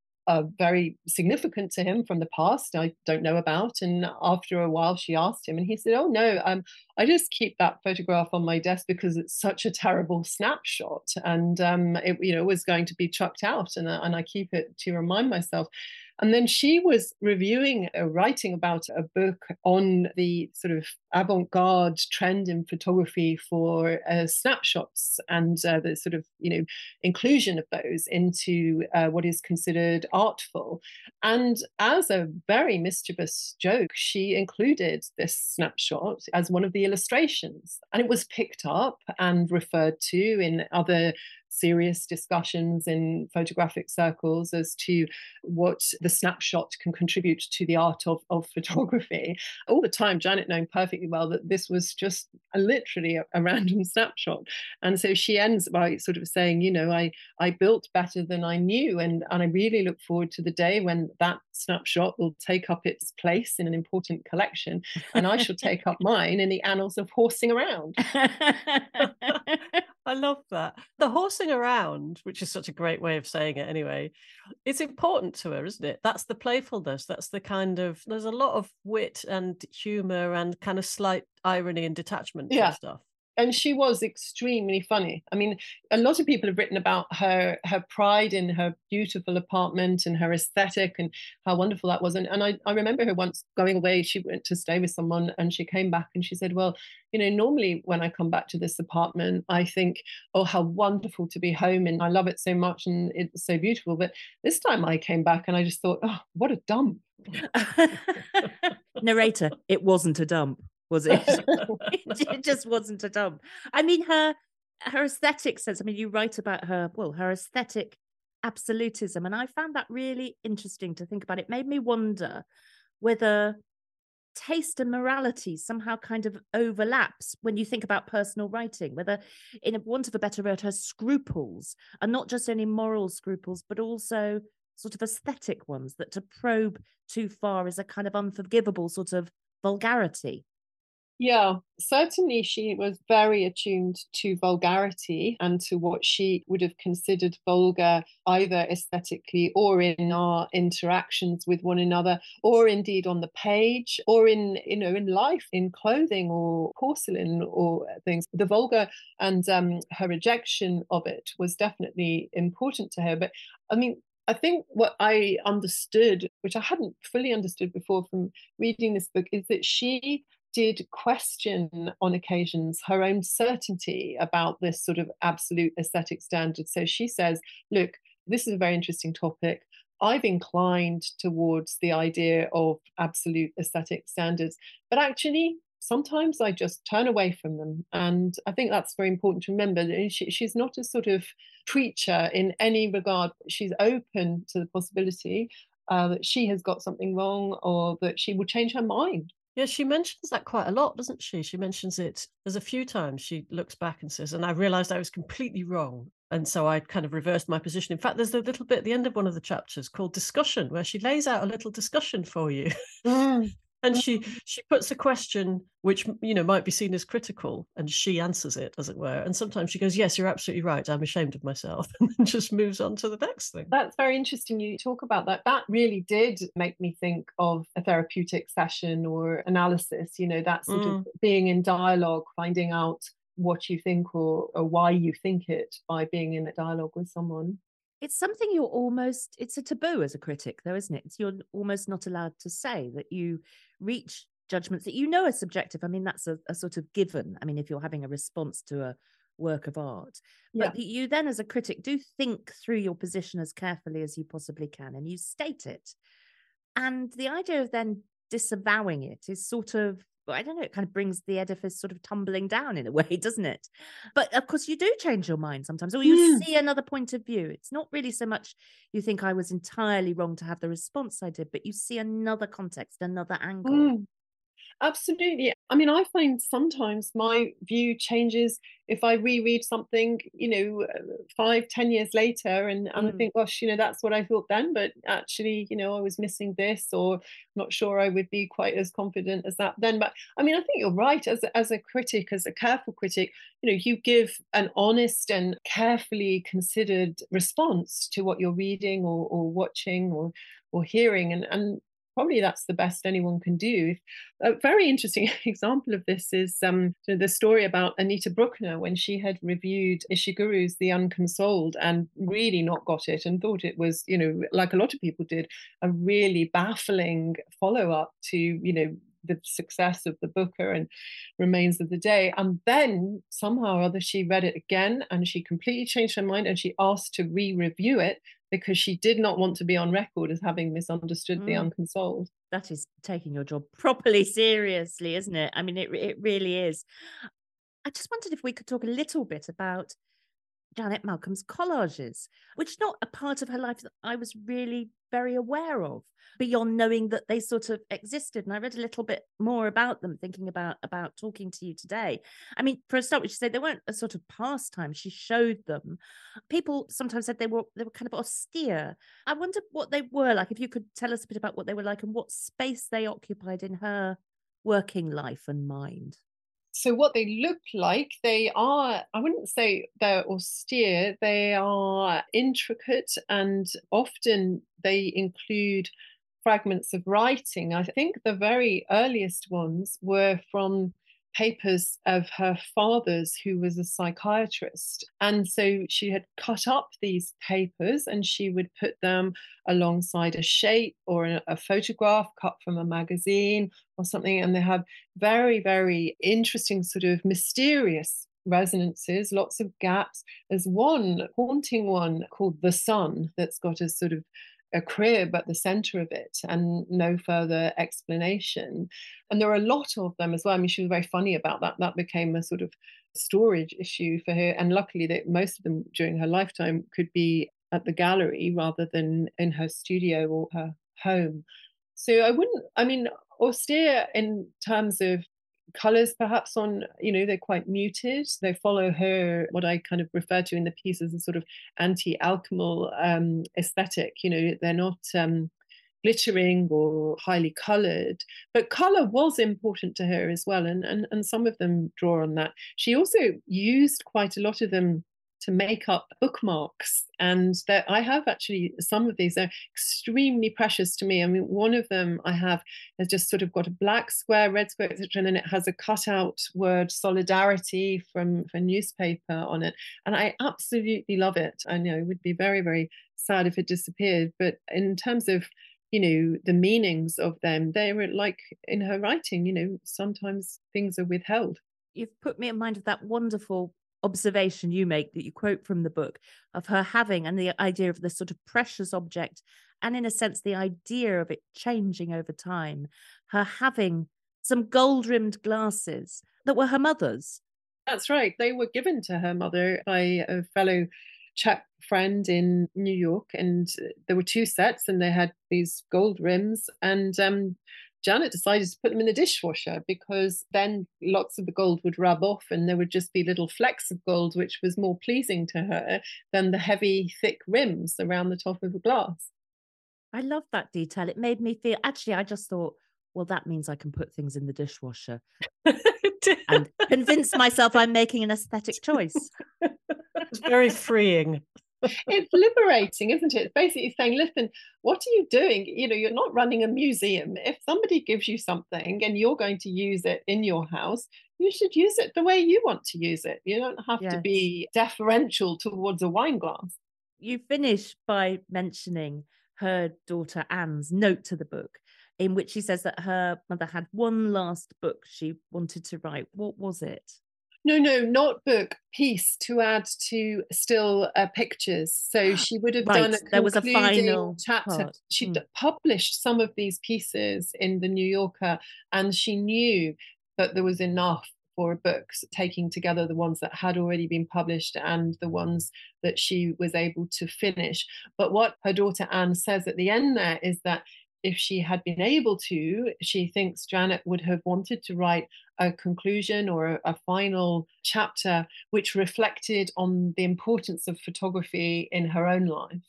Speaker 6: very significant to him from the past I don't know about. And after a while she asked him and he said, oh no, I just keep that photograph on my desk because it's such a terrible snapshot, and it was going to be chucked out, and I keep it to remind myself. And then she was writing about a book on the sort of avant-garde trend in photography for snapshots and the sort of, inclusion of those into what is considered artful. And as a very mischievous joke, she included this snapshot as one of the illustrations. And it was picked up and referred to in other serious discussions in photographic circles as to what the snapshot can contribute to the art of photography. All the time, Janet knowing perfectly well that this was just literally a random snapshot. And so she ends by sort of saying, I built better than I knew. And I really look forward to the day when that snapshot will take up its place in an important collection, and I shall take up mine in the annals of horsing around.
Speaker 2: I love that. The horsing around, which is such a great way of saying it anyway, it's important to her, isn't it? That's the playfulness. That's the kind of, there's a lot of wit and humour and kind of slight irony and detachment and stuff.
Speaker 6: And she was extremely funny. I mean, a lot of people have written about her pride in her beautiful apartment and her aesthetic and how wonderful that was. And I remember her once going away. She went to stay with someone and she came back and she said, well, normally when I come back to this apartment, I think, oh, how wonderful to be home and I love it so much and it's so beautiful. But this time I came back and I just thought, oh, what a dump.
Speaker 1: Narrator, it wasn't a dump. Was it? It just wasn't a dump. I mean, her aesthetic sense. I mean, you write about her aesthetic absolutism, and I found that really interesting to think about. It made me wonder whether taste and morality somehow kind of overlaps when you think about personal writing, whether, in a want of a better word, her scruples are not just only moral scruples, but also sort of aesthetic ones, that to probe too far is a kind of unforgivable sort of vulgarity.
Speaker 6: Yeah, certainly she was very attuned to vulgarity and to what she would have considered vulgar, either aesthetically or in our interactions with one another, or indeed on the page, or in life, in clothing or porcelain or things. The vulgar and her rejection of it was definitely important to her. But I mean, I think what I understood, which I hadn't fully understood before from reading this book, is that she did question on occasions her own certainty about this sort of absolute aesthetic standard. So she says, look, this is a very interesting topic. I've inclined towards the idea of absolute aesthetic standards, but actually sometimes I just turn away from them. And I think that's very important to remember. She's not a sort of preacher in any regard. She's open to the possibility that she has got something wrong or that she will change her mind.
Speaker 2: Yeah, she mentions that quite a lot, doesn't she? She mentions it. There's a few times she looks back and says, and I realised I was completely wrong. And so I kind of reversed my position. In fact, there's a little bit at the end of one of the chapters called Discussion, where she lays out a little discussion for you. And she puts a question which, might be seen as critical, and she answers it, as it were. And sometimes she goes, yes, you're absolutely right. I'm ashamed of myself, and just moves on to the next thing.
Speaker 6: That's very interesting. You talk about that. That really did make me think of a therapeutic session or analysis, that sort of being in dialogue, finding out what you think or why you think it by being in a dialogue with someone.
Speaker 1: It's something it's a taboo as a critic, though, isn't it? You're almost not allowed to say that you reach judgments that are subjective. I mean, that's a sort of given. I mean, if you're having a response to a work of art, but you then as a critic do think through your position as carefully as you possibly can, and you state it. And the idea of then disavowing it is sort of, I don't know, it kind of brings the edifice sort of tumbling down in a way, doesn't it? But of course, you do change your mind sometimes, or you see another point of view. It's not really so much you think I was entirely wrong to have the response I did, but you see another context, another angle.
Speaker 6: Absolutely. I mean, I find sometimes my view changes if I reread something, 5-10 years later, and I think, gosh, that's what I thought then, but actually, I was missing this, or not sure I would be quite as confident as that then. But I mean, I think you're right. As a critic, as a careful critic, you give an honest and carefully considered response to what you're reading or watching or hearing, and probably that's the best anyone can do. A very interesting example of this is the story about Anita Bruckner when she had reviewed Ishiguro's The Unconsoled and really not got it and thought it was, like a lot of people did, a really baffling follow-up to, the success of the Booker and Remains of the Day. And then somehow or other she read it again and she completely changed her mind and she asked to re-review it because she did not want to be on record as having misunderstood The Unconsoled.
Speaker 1: That is taking your job properly seriously, isn't it? I mean, it really is. I just wondered if we could talk a little bit about Janet Malcolm's collages, which not a part of her life that I was really very aware of, beyond knowing that they sort of existed. And I read a little bit more about them, thinking about talking to you today. I mean, for a start, we should say they weren't a sort of pastime. She showed them. People sometimes said they were kind of austere. I wonder what they were like, if you could tell us a bit about what they were like and what space they occupied in her working life and mind.
Speaker 6: So what they look like, they are, I wouldn't say they're austere, they are intricate, and often they include fragments of writing. I think the very earliest ones were from papers of her father's, who was a psychiatrist. And so she had cut up these papers and she would put them alongside a shape or a photograph cut from a magazine or something. And they have very, very interesting, sort of mysterious resonances, lots of gaps. There's one haunting one called The Sun that's got a sort of a crib at the center of it and no further explanation. And there are a lot of them as well. I mean, she was very funny about that. That became a sort of storage issue for her. And luckily that most of them during her lifetime could be at the gallery rather than in her studio or her home. So I mean, austere in terms of colors perhaps on, they're quite muted. They follow her, what I kind of refer to in the piece as a sort of anti-alchemal aesthetic. They're not glittering or highly colored, but color was important to her as well. And some of them draw on that. She also used quite a lot of them to make up bookmarks, and that I have actually some of these are extremely precious to me. I mean, one of them I have has just sort of got a black square, red square, etc., and then it has a cutout word "solidarity" from a newspaper on it, and I absolutely love it. I know it would be very, very sad if it disappeared, but in terms of the meanings of them, they were like in her writing. Sometimes things are withheld.
Speaker 1: You've put me in mind of that wonderful observation you make that you quote from the book of her having, and the idea of this sort of precious object, and in a sense the idea of it changing over time, her having some gold-rimmed glasses that were her mother's.
Speaker 6: That's right, they were given to her mother by a fellow Czech friend in New York, and there were 2 sets and they had these gold rims, and Janet decided to put them in the dishwasher because then lots of the gold would rub off and there would just be little flecks of gold, which was more pleasing to her than the heavy, thick rims around the top of the glass.
Speaker 1: I love that detail. It made me feel, actually, I just thought, well, that means I can put things in the dishwasher and convince myself I'm making an aesthetic choice.
Speaker 2: It's very freeing.
Speaker 6: It's liberating, isn't it? It's basically saying, listen, what are you doing? You're not running a museum. If somebody gives you something and you're going to use it in your house, you should use it the way you want to use it. You don't have to be deferential towards a wine glass.
Speaker 1: You finish by mentioning her daughter Anne's note to the book, in which she says that her mother had one last book she wanted to write. What was it?
Speaker 6: No, not book, piece to add to still pictures. So she would have done a
Speaker 1: there was a final
Speaker 6: chapter.
Speaker 1: Part.
Speaker 6: She published some of these pieces in the New Yorker, and she knew that there was enough for books, taking together the ones that had already been published and the ones that she was able to finish. But what her daughter Anne says at the end there is that if she had been able to, she thinks Janet would have wanted to write a conclusion or a final chapter which reflected on the importance of photography in her own life.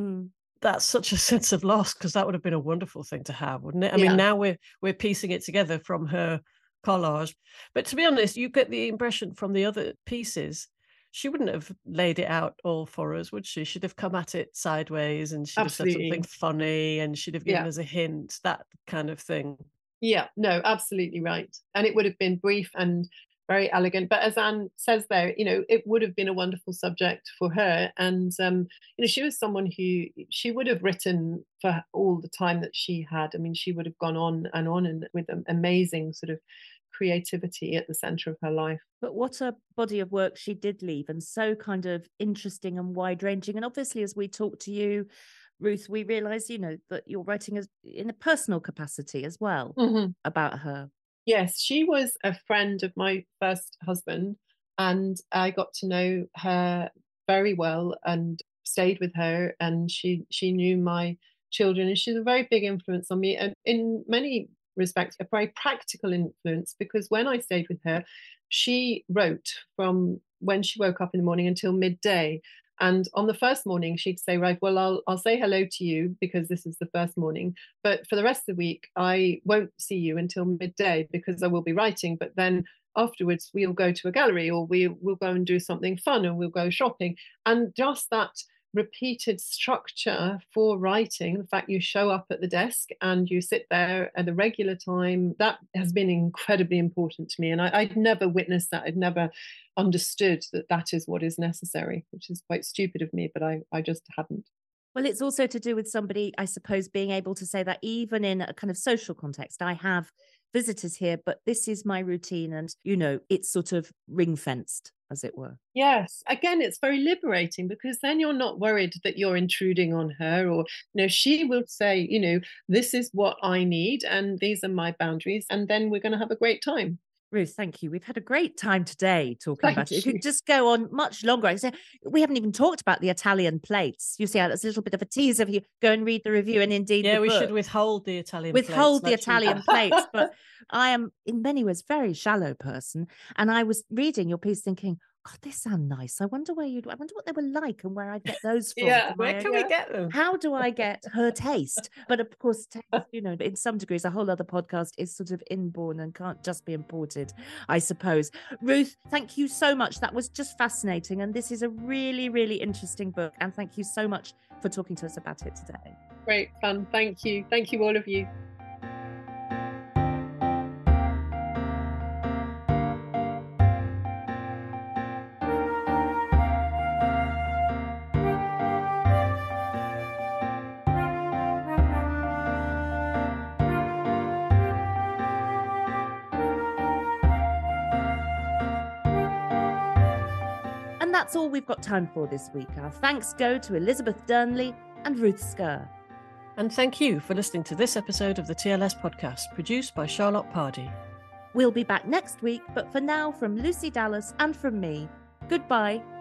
Speaker 2: That's such a sense of loss, because that would have been a wonderful thing to have, wouldn't it? I mean, now we're piecing it together from her collage. But to be honest, you get the impression from the other pieces, she wouldn't have laid it out all for us, would she? She'd have come at it sideways and she'd have said something funny and she'd have given us a hint, that kind of thing. Yeah, no, absolutely right. And it would have been brief and very elegant. But as Anne says there, it would have been a wonderful subject for her. And, she was someone who she would have written for all the time that she had. I mean, she would have gone on and with an amazing sort of creativity at the center of her life.
Speaker 1: But what a body of work she did leave, and so kind of interesting and wide-ranging. And obviously, as we talk to you, Ruth, we realise, that you're writing in a personal capacity as well about her.
Speaker 6: Yes, she was a friend of my first husband, and I got to know her very well and stayed with her, and she knew my children, and she's a very big influence on me, and in many respects a very practical influence, because when I stayed with her, she wrote from when she woke up in the morning until midday. And on the first morning, she'd say, right, well, I'll say hello to you because this is the first morning. But for the rest of the week, I won't see you until midday because I will be writing. But then afterwards, we'll go to a gallery, or we'll go and do something fun, and we'll go shopping. And just that repeated structure for writing, the fact you show up at the desk and you sit there at a regular time, that has been incredibly important to me. And I'd never witnessed that. I'd never understood that that is what is necessary, which is quite stupid of me, but I just hadn't.
Speaker 1: Well, it's also to do with somebody, I suppose, being able to say that even in a kind of social context. I have visitors here, but this is my routine, and, it's sort of ring-fenced, as it were.
Speaker 6: Yes. Again, it's very liberating, because then you're not worried that you're intruding on her, or, she will say, this is what I need and these are my boundaries, and then we're going to have a great time.
Speaker 1: Ruth, thank you. We've had a great time today talking about it. It could just go on much longer. I say we haven't even talked about the Italian plates. You see how that's a little bit of a teaser for you. Go and read the review, and indeed
Speaker 2: we should withhold the Italian plates.
Speaker 1: Withhold the Italian plates. But I am in many ways a very shallow person, and I was reading your piece thinking, God, they sound nice. I wonder what they were like and where I'd get those from.
Speaker 2: Where can we get them?
Speaker 1: How do I get her taste? But of course, taste, in some degrees, a whole other podcast is sort of inborn and can't just be imported, I suppose. Ruth, thank you so much. That was just fascinating. And this is a really, really interesting book. And thank you so much for talking to us about it today.
Speaker 6: Great fun. Thank you. Thank you, all of you.
Speaker 1: That's all we've got time for this week. Our thanks go to Elizabeth Durnley and Ruth Skur.
Speaker 2: And thank you for listening to this episode of the TLS podcast, produced by Charlotte Pardee.
Speaker 1: We'll be back next week, but for now, from Lucy Dallas and from me, goodbye